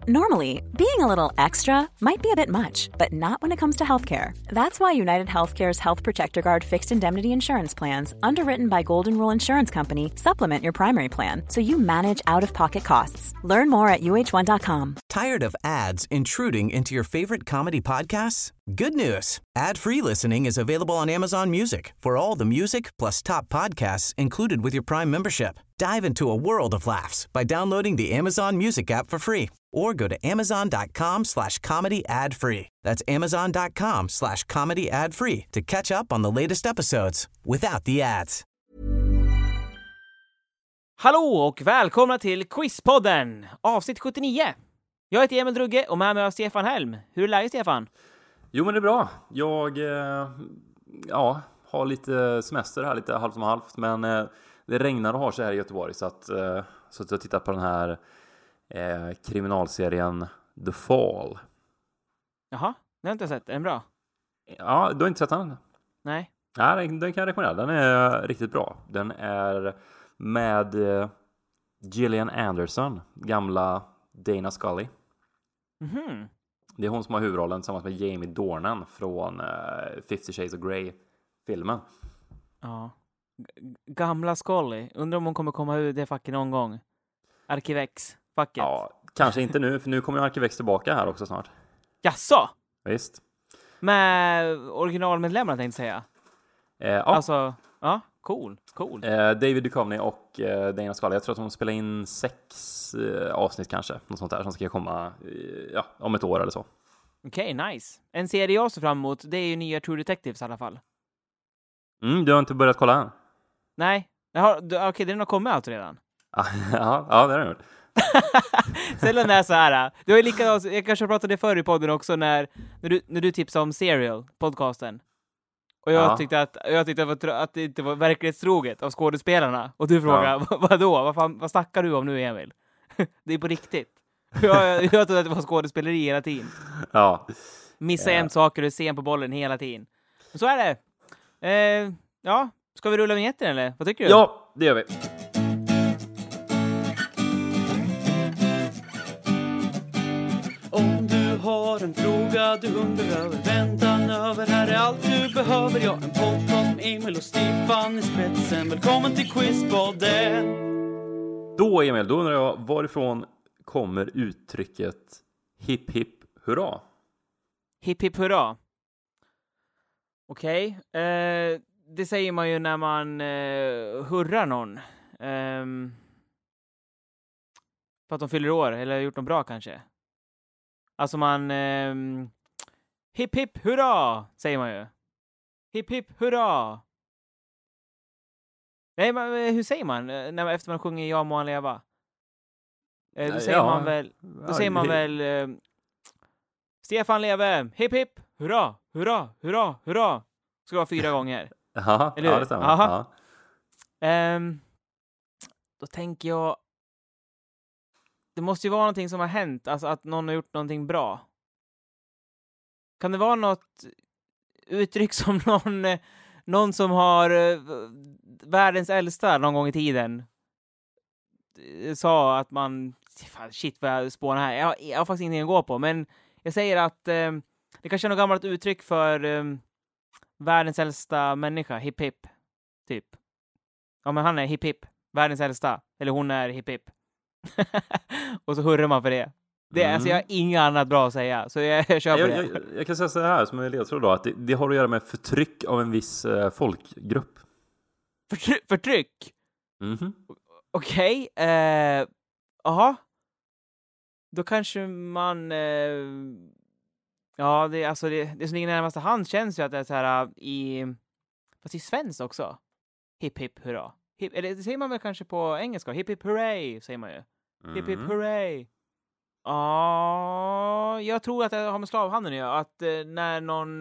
Normally, being a little extra might be a bit much, but not when it comes to healthcare. That's why United Healthcare's Health Protector Guard fixed indemnity insurance plans, underwritten by Golden Rule Insurance Company, supplement your primary plan so you manage out-of-pocket costs. Learn more at uh1.com. Tired of ads intruding into your favorite comedy podcasts? Good news. Ad-free listening is available on Amazon Music for all the music plus top podcasts included with your Prime membership. Dive into a world of laughs by downloading the Amazon Music app for free or go to amazon.com/comedy ad-free. That's amazon.com/comedy ad-free to catch up on the latest episodes without the ads. Hallå och välkomna till Quizpodden, avsnitt 79. Jag heter Emil Drugge och med mig har Stefan Helm. Hur är läget, Stefan? Jo, men det är bra. Jag har lite semester här, lite halvt om halvt. Men det regnar och har sig här i Göteborg. Så jag tittar på den här kriminalserien The Fall. Jaha, den har jag inte sett. Är den bra? Ja, du har inte sett den? Nej. Ja, den kan jag rekommendera. Den är riktigt bra. Den är med Gillian Anderson, gamla Dana Scully. Mhm. Det är hon som har huvudrollen tillsammans med Jamie Dornan från 50 Shades of Grey-filmen. Ja. Gamla Scully. Undrar om hon kommer komma ur det facket någon gång. Arkivex-facket. Ja, kanske inte nu, för nu kommer ju Arkivex tillbaka här också snart. Jaså? Visst. Med originalmedlemmarna tänkte jag säga. Ja. Alltså, ja, cool. David Duchovny och Dana Scully. Jag tror att de spelar in 6 avsnitt kanske. Något sånt där som ska komma om ett år eller så. Okej, nice. En serie jag ser fram emot, det är ju nya True Detectives i alla fall. Du har inte börjat kolla än? Nej. Okej, den har kommit allt redan. Ja, det har den gjort. Sällan är så här. Det var ju likadant, jag kanske pratade det förr i podden också när du tipsade om Serial, podcasten. Och jag tyckte att det inte var verklighetstroget av skådespelarna. Och du frågade, vadå? Vad snackar du om nu, Emil? Det är på riktigt. Jag trodde att det var skådespeleri hela tiden. Ja. Missa jämt saker och se på bollen hela tiden. Men så är det. Ska vi rulla vignetten eller? Vad tycker du? Ja, det gör vi. Om du har en fråga du undrar över, väntan över, här är allt du behöver. Ja, en podcast med Emil och Stefan i spetsen. Välkommen till Quizpodden. Då, Emil, då undrar jag, varifrån kommer uttrycket hipp hipp hurra? Hipp hipp hurra. Okej. Det säger man ju när man hurrar någon. För att de fyller år eller har gjort något bra kanske. Alltså man hipp hipp hurra säger man ju. Hipp hipp hurra. Nej, men hur säger man efter man sjunger Ja må han leva? Då säger man väl Stefan leve, hipp hipp hurra, hurra, hurra, hurra. Ska vara 4 gånger. Jaha, eller hur? Ja, det stämmer. Ja. Då tänker jag det måste ju vara någonting som har hänt, alltså att någon har gjort någonting bra. Kan det vara något uttryck som någon som har världens äldsta någon gång i tiden sa att man shit vad jag spånar här. Jag har faktiskt ingenting att gå på, men jag säger att det kanske är något gammalt uttryck för världens äldsta människa, hipp hipp typ. Ja, men han är hipp hipp, världens äldsta, eller hon är hipp hipp. Och så hurrar man för det. Alltså jag har inget annat bra att säga. Så jag kör på det. Jag kan säga så här som en ledtråd då, att det har att göra med förtryck av en viss folkgrupp. Förtryck? Mhm. Okej. Aha. Då kanske man det som ligger närmast hand känns ju att det är så här fast i svenskt också. Hipp hipp hurra. Eller det säger man väl kanske på engelska. Hipp hipp hooray säger man ju. Hipp hipp hooray. Ja, jag tror att det har med slavhandeln att göra. Att när någon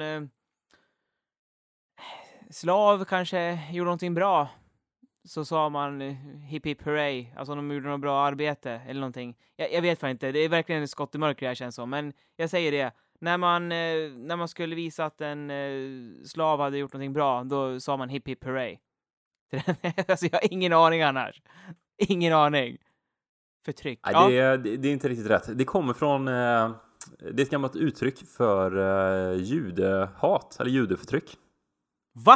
slav kanske gjorde någonting bra så sa man hipp hipp hooray. Alltså om de gjorde något bra arbete eller någonting. Jag vet fan inte. Det är verkligen en skott i mörker här känns som. Men jag säger det. När man skulle visa att en slav hade gjort någonting bra, då sa man hipp hipp hooray. Alltså jag har ingen aning annars. Ingen aning. Förtryck. Nej, Ja. det är inte riktigt rätt. Det kommer från... det är ett gammalt uttryck för judehat, eller judeförtryck. Va?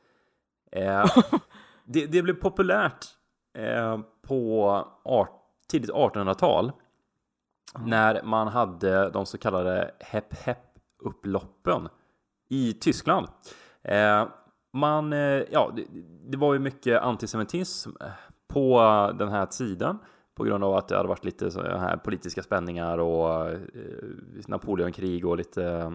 Det blev populärt på tidigt 1800-tal när man hade de så kallade Hep-Hep-upploppen i Tyskland. Det var ju mycket antisemitism på den här tiden på grund av att det hade varit lite så här politiska spänningar och Napoleonkrig och lite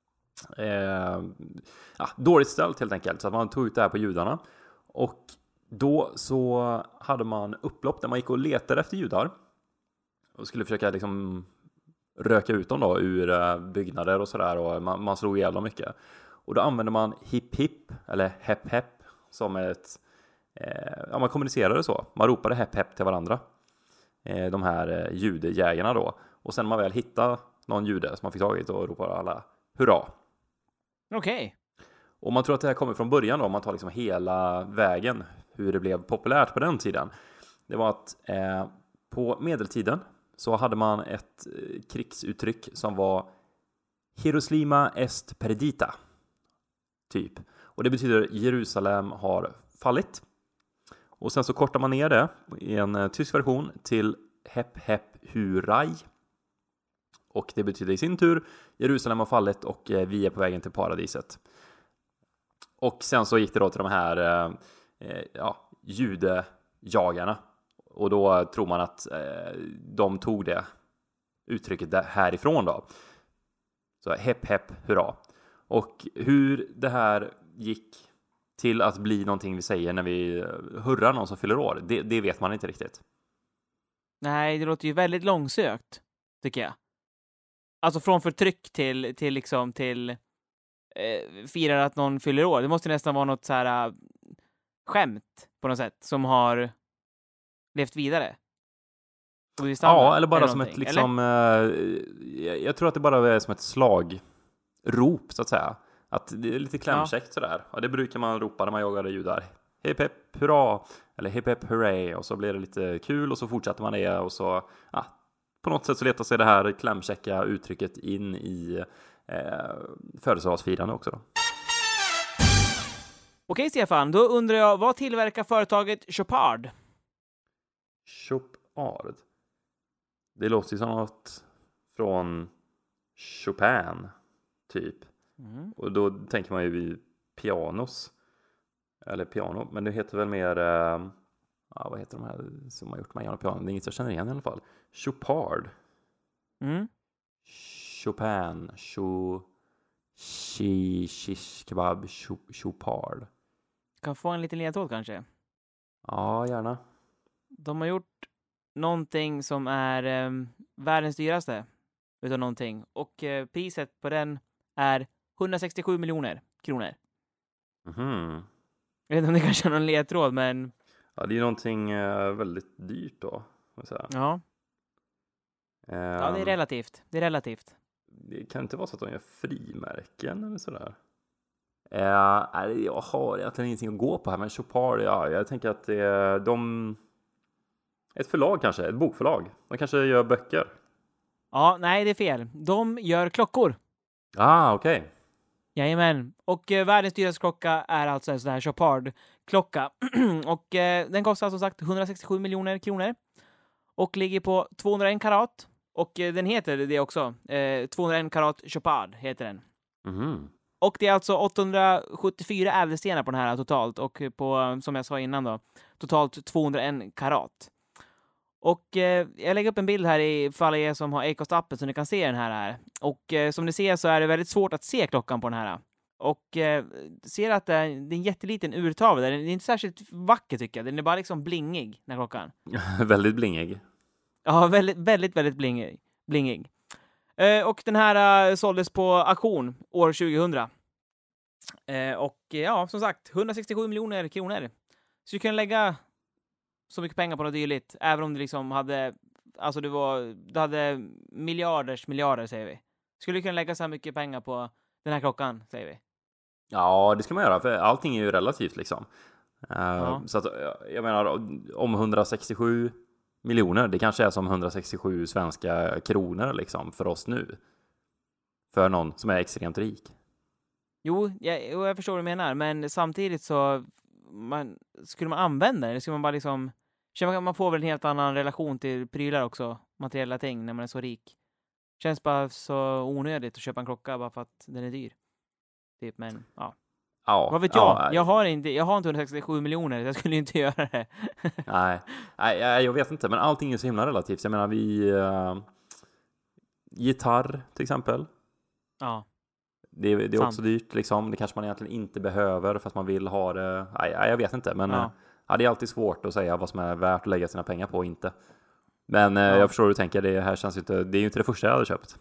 dåligt ställt helt enkelt, så att man tog ut det här på judarna. Och då så hade man upplopp där man gick och letade efter judar och skulle försöka liksom röka ut dem då ur byggnader och sådär, och man slog ihjäl dem mycket. Och då använde man hip-hip eller hepp-hepp som ett... man kommunicerade så. Man ropade hepp-hepp till varandra. De här judejägarna då. Och sen när man väl hittade någon jude som man fick tag i, då ropade alla hurra. Okej. Och man tror att det här kommer från början då, om man tar liksom hela vägen hur det blev populärt på den tiden. Det var att på medeltiden så hade man ett krigsuttryck som var Hieroslima est perdita, typ. Och det betyder Jerusalem har fallit. Och sen så kortar man ner det i en tysk version till Hep Hep Hurai. Och det betyder i sin tur Jerusalem har fallit och vi är på vägen till paradiset. Och sen så gick det då till de här judejagarna. Och då tror man att de tog det uttrycket härifrån då. Så hepp hepp hurra. Och hur det här gick till att bli någonting vi säger när vi hurrar någon som fyller år, det vet man inte riktigt. Nej, det låter ju väldigt långsökt, tycker jag. Alltså från förtryck till firar att någon fyller år. Det måste nästan vara något så här skämt på något sätt som har levt vidare. Ja, eller bara som ett liksom... jag tror att det bara är som ett slagrop, så att säga. Att det är lite klämkäckt sådär. Och det brukar man ropa när man jagade judar. Hip hip hurra! Eller hip hip hurray! Och så blir det lite kul och så fortsätter man det. Och så på något sätt så letar sig det här klämkäcka uttrycket in i födelsedagsfirande också då. Okej, Stefan, då undrar jag, vad tillverkar företaget Chopard? Chopard? Det låter ju som något från Chopin, typ. Mm. Och då tänker man ju vid pianos. Eller piano, men det heter väl mer... vad heter de här som har gjort med piano? Det är inget jag känner igen i alla fall. Chopard. Mm. Chopin. Shish kebab. Chopard. Kan få en liten ledtråd kanske? Ja, gärna. De har gjort någonting som är världens dyraste utav någonting. Och priset på den är 167 miljoner kronor. Mhm. Jag vet inte om det kanske är någon ledtråd, men... Ja, det är ju någonting väldigt dyrt då. Ja. Ja, det är relativt. Det är relativt. Det kan inte vara så att de gör frimärken eller sådär. Jag har egentligen ingenting att gå på här, men Chopard, jag tänker att det är ett förlag kanske, ett bokförlag. De kanske gör böcker. Ja, nej, det är fel. De gör klockor. Okej. Okay. Jajamän. Och världens dyraste klocka är alltså en sån här Chopard-klocka. Och den kostar som sagt 167 miljoner kronor. Och ligger på 201 karat. Och den heter det också. 201 karat Chopard heter den. Mm. Och det är alltså 874 ädelstenar på den här totalt. Och på, som jag sa innan då, totalt 201 karat. Och jag lägger upp en bild här ifall er som har Acast-appen så ni kan se den här. Och som ni ser så är det väldigt svårt att se klockan på den här. Och ser att det är en jätteliten urtavla. Den är inte särskilt vacker tycker jag. Den är bara liksom blingig, den här klockan. Väldigt blingig. Ja, väldigt, väldigt, väldigt blingig. Och den här såldes på auktion år 2000. Och ja, som sagt, 167 miljoner kronor. Så du kan lägga så mycket pengar på något dylikt, även om det liksom hade, alltså du hade miljarder säger vi. Skulle du kunna lägga så här mycket pengar på den här klockan, säger vi? Ja, det ska man göra, för allting är ju relativt liksom. Så att, jag menar, om 167 miljoner. Det kanske är som 167 svenska kronor liksom för oss nu. För någon som är extremt rik. Jo, jag förstår vad du menar. Men samtidigt så skulle man använda det? Skulle man bara liksom... Man får väl en helt annan relation till prylar också. Materiella ting när man är så rik. Känns bara så onödigt att köpa en klocka bara för att den är dyr. Typ, men ja. Ja, vad vet jag? Jag har inte 167 miljoner. Jag skulle inte göra det. nej, jag vet inte. Men allting är så himla relativt. Jag menar, gitarr till exempel. Ja. Det är också dyrt liksom. Det kanske man egentligen inte behöver fast man vill ha det. Nej, jag vet inte. Men det är alltid svårt att säga vad som är värt att lägga sina pengar på och inte. Men jag förstår hur du tänker. Det här känns inte, det är ju inte det första jag hade köpt.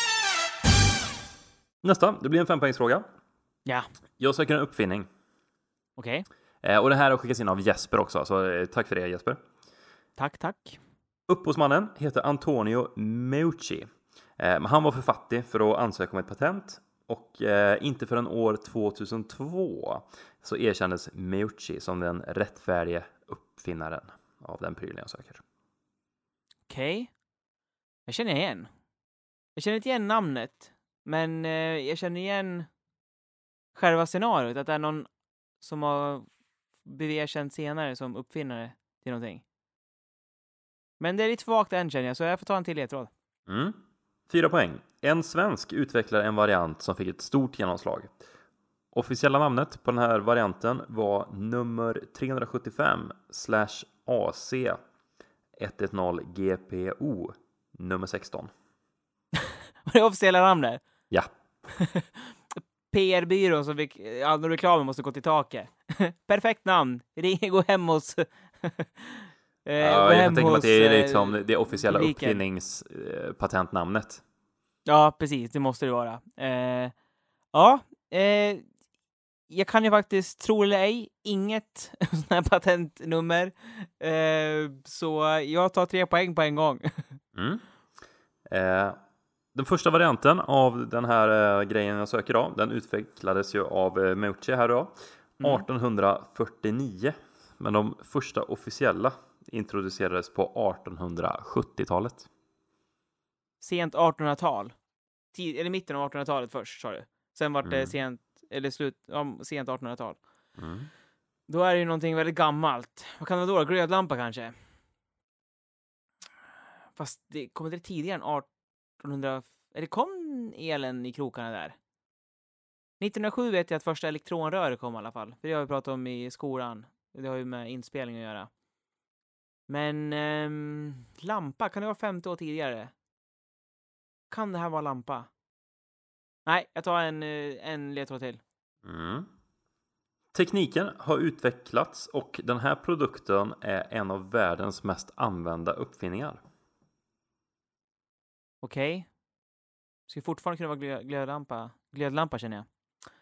Nästa, det blir en 5-poängsfråga. Ja. Jag söker en uppfinning. Okej. Och det här har skickats in av Jesper också. Så tack för det, Jesper. Tack. Upphovsmannen heter Antonio Meucci. Men han var för fattig för att ansöka om ett patent. Och inte förrän år 2002 så erkändes Meucci som den rättfärdige uppfinnaren av den prylen jag söker. Okej. Jag känner igen. Jag känner inte igen namnet. Men jag känner igen själva scenariot. Att det är någon som har blivit erkänd senare som uppfinnare till någonting. Men det är lite vagt än, känner jag. Så jag får ta en till ledtråd. 4 poäng. En svensk utvecklar en variant som fick ett stort genomslag. Officiella namnet på den här varianten var nummer 375/AC 110 GPO nummer 16. Vad är det officiella namnet? Ja. PR-byrån som fick all reklamen måste gå till taket. Perfekt namn. Gå hem hos... jag kan tänka mig att det är liksom det officiella uppfinningspatentnamnet. Ja, precis. Det måste det vara. Jag kan ju faktiskt, tro eller ej, inget sån här patentnummer. Så jag tar 3 poäng på en gång. Den första varianten av den här grejen jag söker då, den utvecklades ju av Meucci här då, 1849. Men de första officiella introducerades på 1870-talet. Sent 1800-tal. Eller mitten av 1800-talet först, sa du. Sen var det sent 1800-tal. Då är det ju någonting väldigt gammalt. Vad kan det vara då? Glödlampa kanske? Fast det kommer det tidigare än 1800... Eller kom elen i krokarna där? 1907 vet jag att första elektronrör kom i alla fall. För det har vi pratat om i skolan. Det har ju med inspelning att göra. Men lampa, kan det vara 50 år tidigare? Kan det här vara lampa? Nej, jag tar en ledtråd till. Tekniken har utvecklats och den här produkten är en av världens mest använda uppfinningar. Okej. Ska fortfarande kunna vara glödlampa känner jag.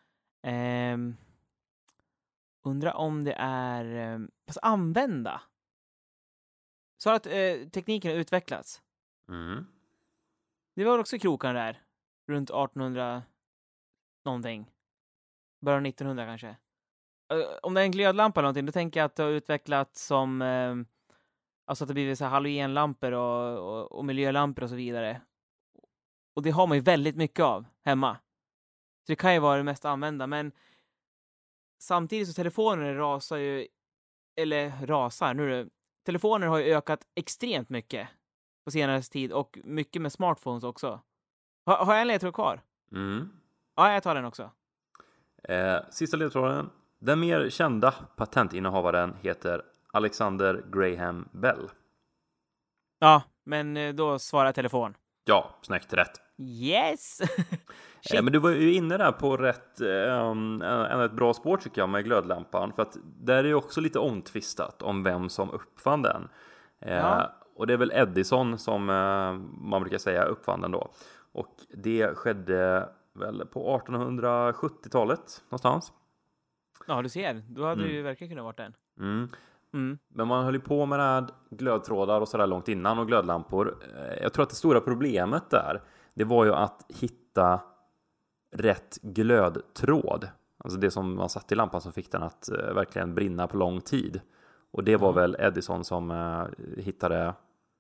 Undrar om det är... Fast använda? Så att tekniken har utvecklats. Det var också krokan där. Runt 1800 någonting. Början 1900 kanske. Om det är en glödlampa eller någonting, då tänker jag att det har utvecklats som... alltså att det blivit så här halogenlampor och miljölampor och så vidare. Och det har man ju väldigt mycket av hemma. Så det kan ju vara det mest använda. Men samtidigt så telefoner rasar ju... Eller rasar, nu är det... Telefoner har ju ökat extremt mycket på senare tid. Och mycket med smartphones också. Har jag en ledtråd kvar? Ja, jag tar den också. Sista ledtråden. Den mer kända patentinnehavaren heter Alexander Graham Bell. Ja, men då svarar telefon. Ja, snäckt rätt. Yes! Men du var ju inne där på ett bra spår tycker jag med glödlampan. För att där är ju också lite omtvistat om vem som uppfann den. Och det är väl Edison som man brukar säga uppfann den då. Och det skedde väl på 1870-talet någonstans. Ja, du ser. Då hade det ju verkligen kunnat varit den. Men man höll ju på med det här glödtrådar och sådär långt innan och glödlampor. Jag tror att det stora problemet där, det var ju att hitta rätt glödtråd. Alltså det som man satt i lampan som fick den att verkligen brinna på lång tid. Och det var väl Edison som hittade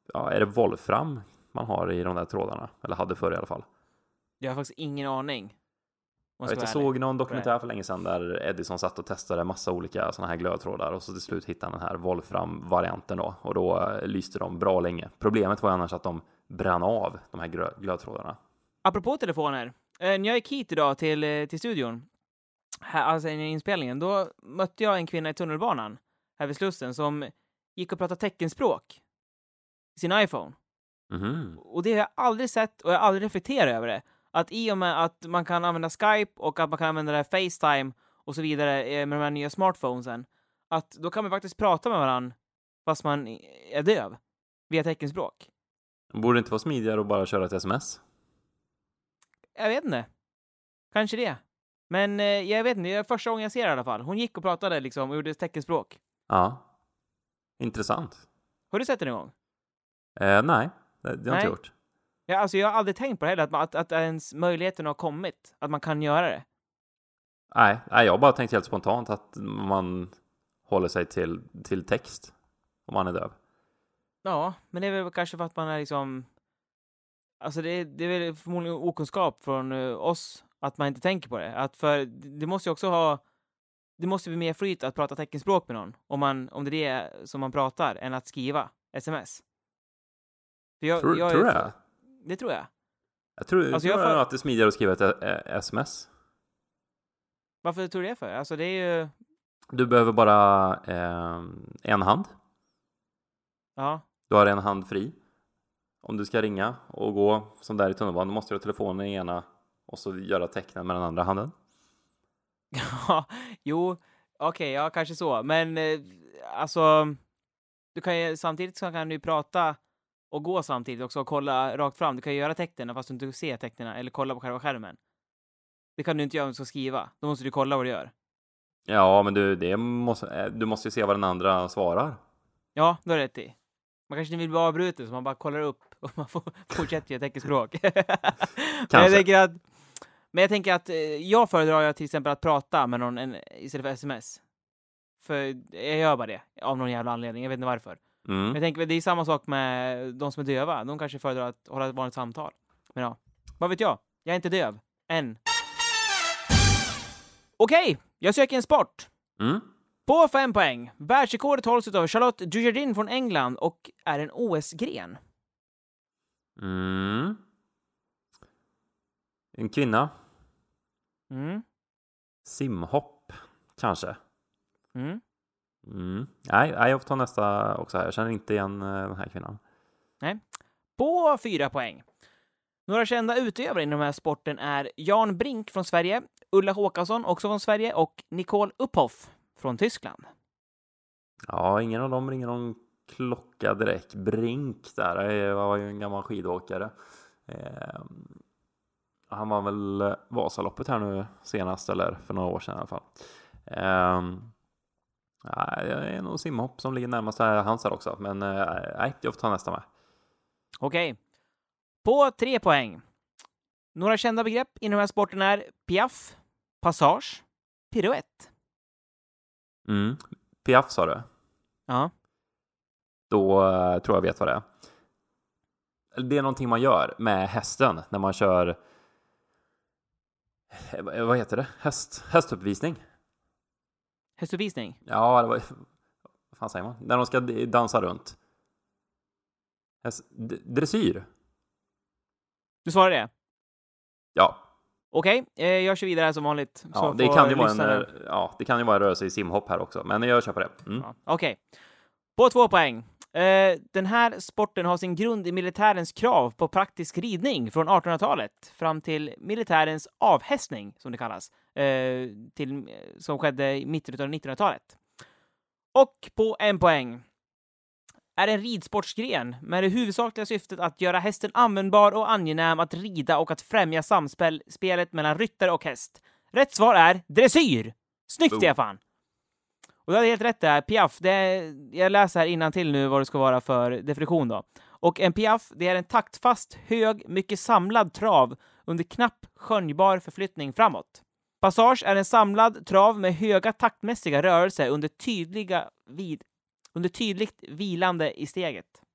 ja, är det volfram man har i de där trådarna? Eller hade förr i alla fall. Jag har faktiskt ingen aning. Jag såg någon dokumentär för länge sedan där Edison satt och testade massa olika såna här glödtrådar och så till slut hittade han den här volfram-varianten då. Och då lyste de bra länge. Problemet var annars att de brann av, de här glödtrådarna. Apropå telefoner. När jag gick hit idag till studion, här, alltså i inspelningen, då mötte jag en kvinna i tunnelbanan här vid Slussen som gick och pratade teckenspråk i sin iPhone. Mhm. Och det har jag aldrig sett och jag har aldrig reflekterat över det. Att i och med att man kan använda Skype och att man kan använda det här FaceTime och så vidare med de här nya smartphonesen, att då kan man faktiskt prata med varandra fast man är döv via teckenspråk. Borde det inte vara smidigare att bara köra ett sms? Jag vet inte. Kanske det. Men jag vet inte, det är första gången jag ser det i alla fall. Hon gick och pratade liksom och gjorde teckenspråk. Ja. Intressant. Har du sett det någon gång? Nej, det har jag inte gjort. Ja, alltså jag har aldrig tänkt på det heller, att ens möjligheten har kommit, att man kan göra det. Nej, jag har bara tänkt helt spontant att man håller sig till text om man är döv. Ja, men det är väl kanske för att man är liksom... Alltså det är väl förmodligen okunskap från oss att man inte tänker på det. Att för det måste ju också ha... Det måste bli mer flyt att prata teckenspråk med någon om det är det som man pratar än att skriva sms. För Tror du det? Det tror jag. Jag tror att det är smidigare att skriva ett sms. Varför tror du det för? Alltså det är ju... Du behöver bara en hand. Ja. Du har en hand fri. Om du ska ringa och gå som där i tunnelbanan, då måste du ha telefonen i ena och så göra tecknen med den andra handen. Ja, jo. Okej, ja, kanske så. Men alltså... Du kan ju, samtidigt så kan du prata och gå samtidigt också och kolla rakt fram. Du kan ju göra tecknen fast du inte ser tecknen eller kolla på själva skärmen. Det kan du inte göra om du ska skriva. Då måste du kolla vad du gör. Ja, men du måste ju se vad den andra svarar. Ja, då är det rätt i. Man kanske inte vill bli avbruten så man bara kollar upp och man får fortsätta göra teckenspråk. Men jag tänker att jag föredrar till exempel att prata med någon istället för sms. För jag gör bara det av någon jävla anledning. Jag vet inte varför. Men jag tänker att det är samma sak med de som är döva. De kanske föredrar att hålla ett vanligt samtal. Men ja, vad vet jag? Jag är inte döv. Än. Okej, jag söker en sport. På 5 poäng. Världsrekordet hålls av Charlotte Dujardin från England och är en OS-gren. En kvinna. Simhopp, kanske. Nej, jag får ta nästa också här. Jag känner inte igen den här kvinnan. Nej. På 4 poäng. Några kända utövare inom den här sporten är Jan Brink från Sverige, Ulla Håkansson också från Sverige och Nicole Upphoff från Tyskland. Ja, ingen av dem ringer någon klocka direkt. Brink där var ju en gammal skidåkare. Han var väl Vasaloppet här nu senast, eller för några år sedan i alla fall. Det är nog simhopp som ligger närmast hans här också. Men nej, jag får ta nästa med. Okej. På 3 poäng. Några kända begrepp inom den här sporten är piaff, passage, piruett. Piaff sa du? Ja. Då tror jag vet vad det är. Det är någonting man gör med hästen när man kör... Vad heter det? Hästuppvisning. Hästuppvisning? Ja, det var... Vad fan säger man? När de ska dansa runt. Dressyr. Du svarar det? Ja. Okej, jag kör vidare här som vanligt. Ja, det kan ju vara en rörelse i simhopp här också. Men jag kör på det. Ja, okej. På 2 poäng. Den här sporten har sin grund i militärens krav på praktisk ridning från 1800-talet fram till militärens avhästning, som det kallas, som skedde i mitten av 1900-talet. Och på 1 poäng är en ridsportsgren med det huvudsakliga syftet att göra hästen användbar och angenäm att rida och att främja samspelet mellan ryttare och häst. Rätt svar är dressyr! Snyggt, Stefan! Och du hade helt rätt där. Piaff, jag läser här innantill nu vad det ska vara för definition då. Och en piaff, det är en taktfast, hög, mycket samlad trav under knapp skönjbar förflyttning framåt. Passage är en samlad trav med höga taktmässiga rörelser under tydligt vilande i steget.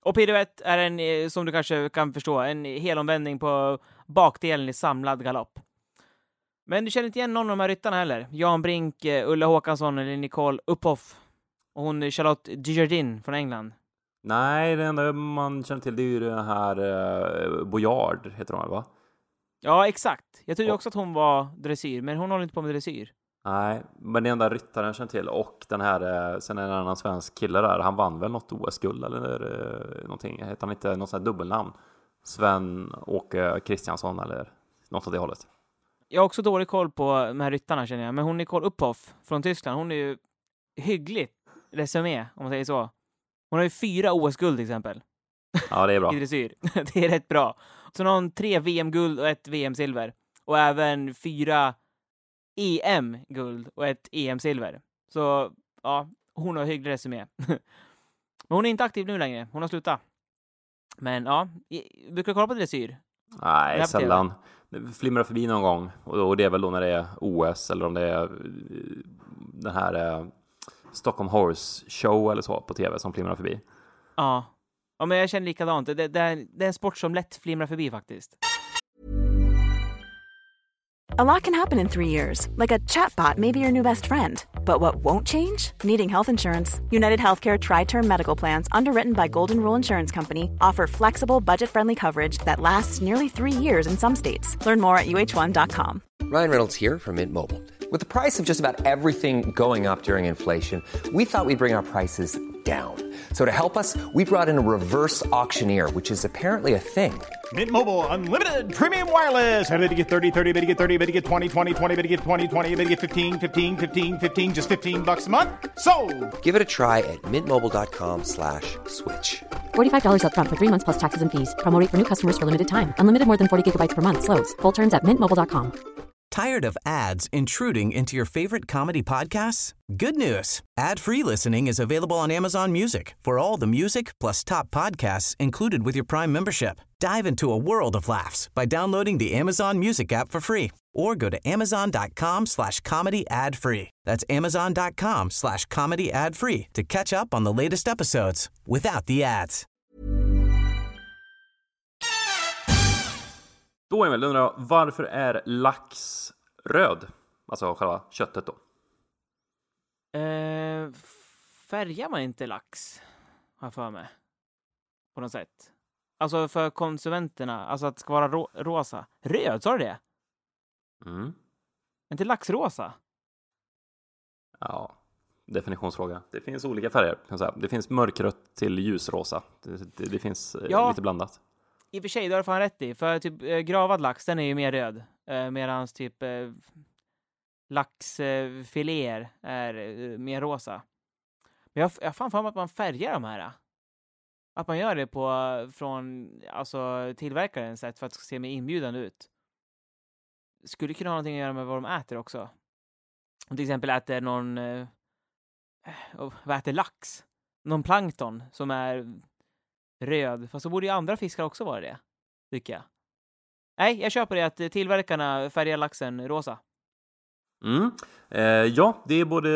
Och piruett är en, som du kanske kan förstå, en helomvändning på bakdelen i samlad galopp. Men du känner inte igen någon av de här ryttarna heller. Jan Brink, Ulla Håkansson eller Nicole Uphoff. Och hon Charlotte Dujardin från England. Nej, det enda man känner till det är ju det här Boyard, heter hon, va? Ja, exakt. Jag trodde också att hon var dressyr, men hon håller inte på med dressyr. Nej, men det enda ryttaren jag känner till. Och den här, sen är det en annan svensk kille där. Han vann väl något OS-guld eller någonting. Heter han inte något sånt här dubbelnamn? Sven-Åke Kristiansson eller något av det hållet. Jag har också dålig koll på de här ryttarna, känner jag. Men hon Nicole Uphoff från Tyskland, hon är ju hyggligt resumé, om man säger så. Hon har ju 4 OS-guld till exempel. Ja, det är bra. I dressyr. Det är rätt bra. Så hon har 3 VM-guld och 1 VM-silver. Och även 4 EM-guld och 1 EM-silver. Så, ja, hon har hygglig resumé. Men hon är inte aktiv nu längre. Hon har slutat. Men, ja, brukar du kolla på dressyr? Nej, sällan. Det flimrar förbi någon gång. Och det är väl då när det är OS eller om det är den här Stockholm Horse Show eller så på tv som flimrar förbi. Ja. Ja, men jag känner likadant. Det är en sport som lätt flimrar förbi faktiskt. A lot can happen in 3 years, like a chatbot may be your new best friend. But what won't change? Needing health insurance. United Healthcare Tri-Term Medical Plans, underwritten by Golden Rule Insurance Company, offer flexible, budget-friendly coverage that lasts nearly 3 years in some states. Learn more at uh1.com. Ryan Reynolds here from Mint Mobile. With the price of just about everything going up during inflation, we thought we'd bring our prices down. So to help us, we brought in a reverse auctioneer, which is apparently a thing. Mint Mobile Unlimited Premium Wireless. How to get 30, 30, bit to get 30, bit to get 20, 20, 20, bit to get 20, 20, bit to get 15, 15, 15, 15, just $15 a month? Sold! Give it a try at mintmobile.com/switch. $45 up front for 3 months plus taxes and fees. Promo rate for new customers for limited time. Unlimited more than 40 gigabytes per month. Slows full terms at mintmobile.com. Tired of ads intruding into your favorite comedy podcasts? Good news. Ad-free listening is available on Amazon Music for all the music plus top podcasts included with your Prime membership. Dive into a world of laughs by downloading the Amazon Music app for free or go to amazon.com/comedy ad-free. That's amazon.com/comedy ad-free to catch up on the latest episodes without the ads. Då Emil, undrar jag, varför är lax röd? Alltså själva köttet då. Färgar man inte lax? Har jag för mig. På något sätt. Alltså för konsumenterna. Alltså att det ska vara rosa. Röd, sa du det? Mm. Inte laxrosa? Ja, definitionsfråga. Det finns olika färger, kan jag säga. Det finns mörkrött till ljusrosa. Det finns lite blandat. I och för sig, det har fan rätt i. För typ gravad lax, den är ju mer röd. Medans typ laxfiléer är mer rosa. Men jag fan för mig att man färgar de här. Att man gör det från alltså, tillverkarens sätt för att det ska se mer inbjudande ut. Skulle kunna ha någonting att göra med vad de äter också. Om till exempel äter någon vad äter lax? Någon plankton som är röd. Fast så borde ju andra fiskar också vara det, tycker jag. Nej, jag köper det att tillverkarna färgar laxen rosa. Ja, det är både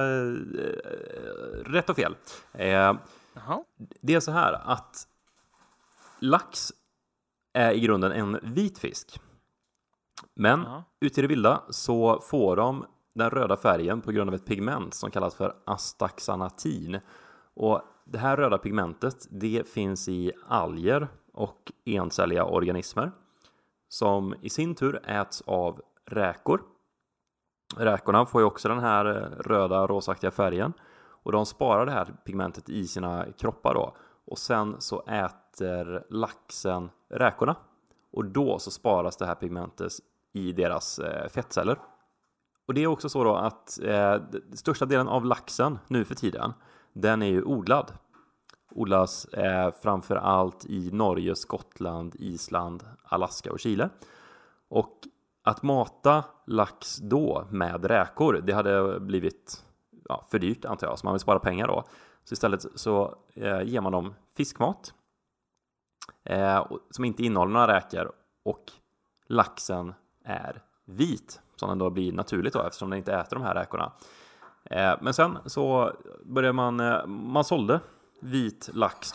rätt och fel. Det är så här att lax är i grunden en vit fisk. Men ute i det vilda så får de den röda färgen på grund av ett pigment som kallas för astaxanthin. Och det här röda pigmentet, det finns i alger och encelliga organismer som i sin tur äts av räkor. Räkorna får ju också den här röda rosaktiga färgen och de sparar det här pigmentet i sina kroppar då. Och sen så äter laxen räkorna och då så sparas det här pigmentet i deras fettceller. Och det är också så då att största delen av laxen nu för tiden, den är ju odlad. Odlas framför allt i Norge, Skottland, Island, Alaska och Chile. Och att mata lax då med räkor, det hade blivit för dyrt antar jag, så man vill spara pengar då. Så istället så ger man dem fiskmat som inte innehåller några räkor och laxen är vit, som den då blir naturligt då, eftersom den inte äter de här räkorna. Men sen så började man sålde vit lax då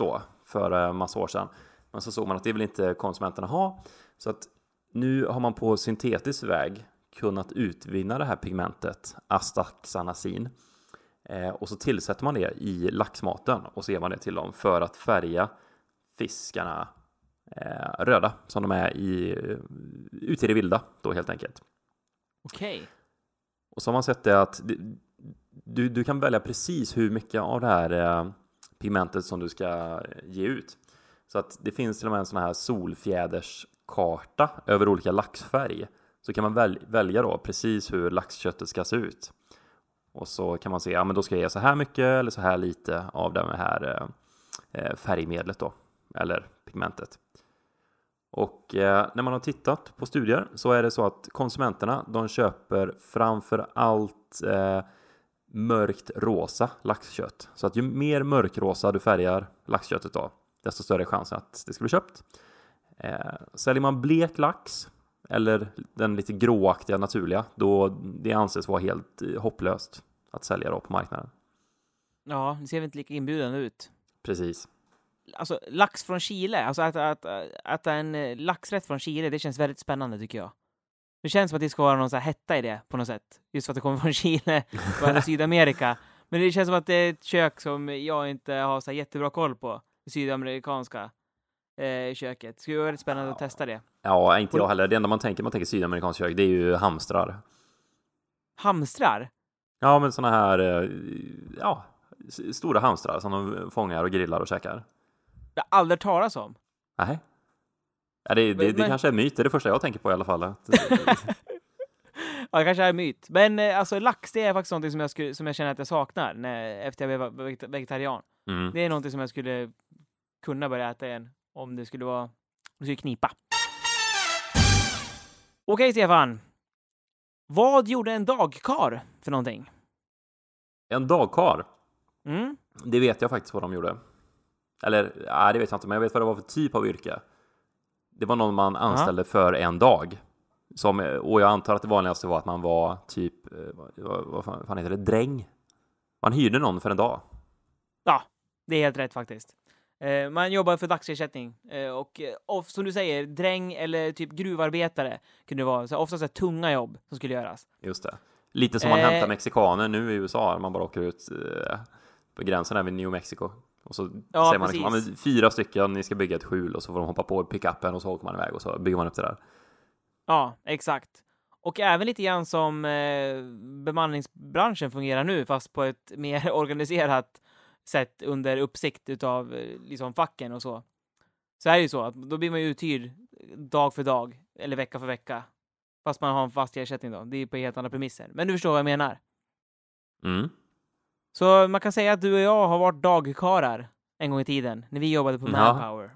för massa år sedan. Men så såg man att det vill inte konsumenterna ha. Så att nu har man på syntetisk väg kunnat utvinna det här pigmentet, astaxanthin. Och så tillsätter man det i laxmaten och så ger man det till dem för att färga fiskarna röda som de är ute i det vilda då helt enkelt. Okej. Och så har man sett det att du kan välja precis hur mycket av det här pigmentet som du ska ge ut. Så att det finns till och med en sån här solfjäderskarta över olika laxfärg. Så kan man välja då precis hur laxköttet ska se ut. Och så kan man se, ja men då ska jag ge så här mycket eller så här lite av det här färgmedlet då. Eller pigmentet. Och när man har tittat på studier så är det så att konsumenterna, de köper framför allt mörkt rosa laxkött. Så att ju mer mörkrosa du färgar laxköttet då, desto större chans att det ska bli köpt. Säljer man blek lax eller den lite gråaktiga naturliga, då det anses vara helt hopplöst att sälja då på marknaden. Ja, det ser väl inte lika inbjudande ut. Precis. Alltså lax från Chile, alltså att äta en laxrätt från Chile, det känns väldigt spännande tycker jag. Det känns som att det ska vara någon så här hetta i det på något sätt. Just för att det kommer från Chile och Sydamerika. Men det känns som att det är ett kök som jag inte har så här jättebra koll på. Det sydamerikanska köket. Det skulle vara väldigt spännande att testa det. Ja, inte jag heller. Det enda man tänker sydamerikansk kök, det är ju hamstrar. Hamstrar? Ja, men såna här stora hamstrar som de fångar och grillar och käkar. Jag har aldrig talas om. Nej. Ja, det kanske är myt. Det är det första jag tänker på i alla fall. Ja, det kanske är myt. Men alltså lax, det är faktiskt något som jag känner att jag saknar efter jag blev vegetarian. Mm. Det är något som jag skulle kunna börja äta igen om det skulle knipa. Okej, Stefan. Vad gjorde en dagkar för någonting? En dagkar? Mm. Det vet jag faktiskt vad de gjorde. Eller, det vet jag inte, men jag vet vad det var för typ av yrke. Det var någon man anställde för en dag. Och jag antar att det vanligaste var att man var typ, vad fan heter det, dräng. Man hyrde någon för en dag. Ja, det är helt rätt faktiskt. Man jobbar för dagsersättning. Och som du säger, dräng eller typ gruvarbetare kunde det vara. Så ofta så tunga jobb som skulle göras. Just det. Lite som man hämtar mexikaner nu i USA. Man bara åker ut på gränsen här vid New Mexico. Och så säger man liksom, 4 stycken, ni ska bygga ett skjul. Och så får de hoppa på pickupen och så åker man iväg. Och så bygger man upp det där. Ja, exakt. Och även lite grann som bemanningsbranschen fungerar nu. Fast på ett mer organiserat sätt under uppsikt utav liksom facken och så. Så är det ju så att då blir man ju uthyrd dag för dag. Eller vecka för vecka. Fast man har en fast ersättning då. Det är på helt andra premisser. Men du förstår vad jag menar. Mm. Så man kan säga att du och jag har varit dagkarar en gång i tiden. När vi jobbade på Manpower.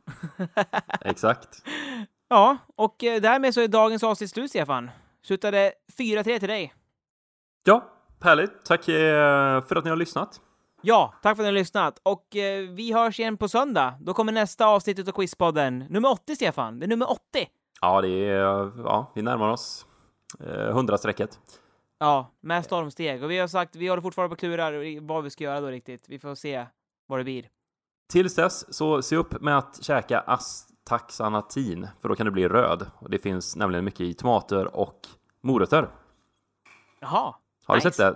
Exakt. Ja, och därmed så är dagens avsnitt slut, Stefan. Slutade 4-3 till dig. Ja, härligt. Tack för att ni har lyssnat. Ja, tack för att ni har lyssnat. Och vi hörs igen på söndag. Då kommer nästa avsnitt av Quizpodden. Nummer 80, Stefan. Det är nummer 80. Ja, vi närmar oss 100-strecket. Ja, med stormsteg. Och vi har sagt, vi håller fortfarande på klurar vad vi ska göra då riktigt. Vi får se vad det blir. Tills dess så se upp med att käka astaxanthin, för då kan det bli röd. Och det finns nämligen mycket i tomater och morötter. Jaha. Har du sett det?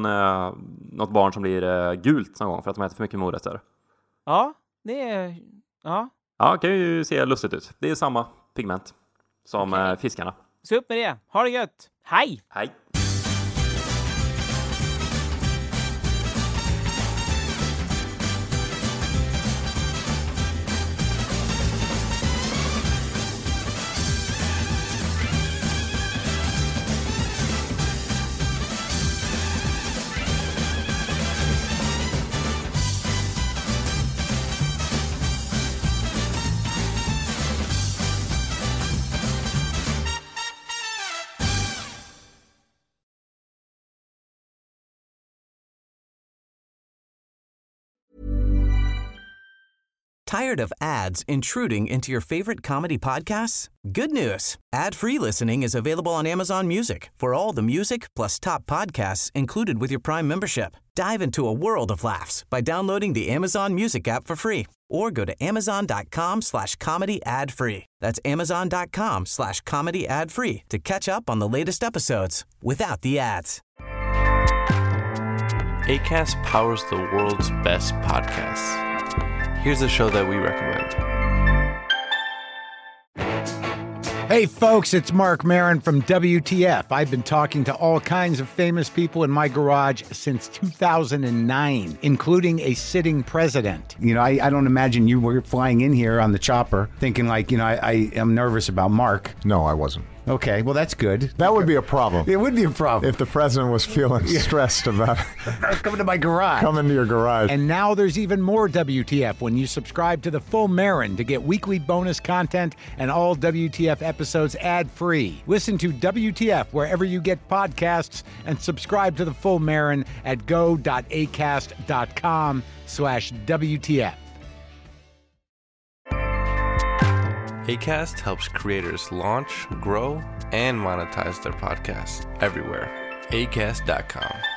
Något barn som blir gult någon gång för att de äter för mycket morötter? Ja, det är... Ja, kan ju se lustigt ut. Det är samma pigment som fiskarna. Se upp med det. Ha det gött. Hej! Hej! Tired of ads intruding into your favorite comedy podcasts? Good news. Ad-free listening is available on Amazon Music for all the music plus top podcasts included with your Prime membership. Dive into a world of laughs by downloading the Amazon Music app for free or go to amazon.com/comedy ad free. That's amazon.com/comedy ad free to catch up on the latest episodes without the ads. Acast powers the world's best podcasts. Here's a show that we recommend. Hey folks, it's Mark Maron from WTF. I've been talking to all kinds of famous people in my garage since 2009, including a sitting president. You know, I don't imagine you were flying in here on the chopper thinking like, you know, I am nervous about Mark. No, I wasn't. Okay, well, that's good. That would be a problem. It would be a problem. If the president was feeling stressed about coming to my garage. Coming to your garage. And now there's even more WTF when you subscribe to the Full Marin to get weekly bonus content and all WTF episodes ad-free. Listen to WTF wherever you get podcasts and subscribe to the Full Marin at go.acast.com/WTF. Acast helps creators launch, grow, and monetize their podcasts everywhere. Acast.com.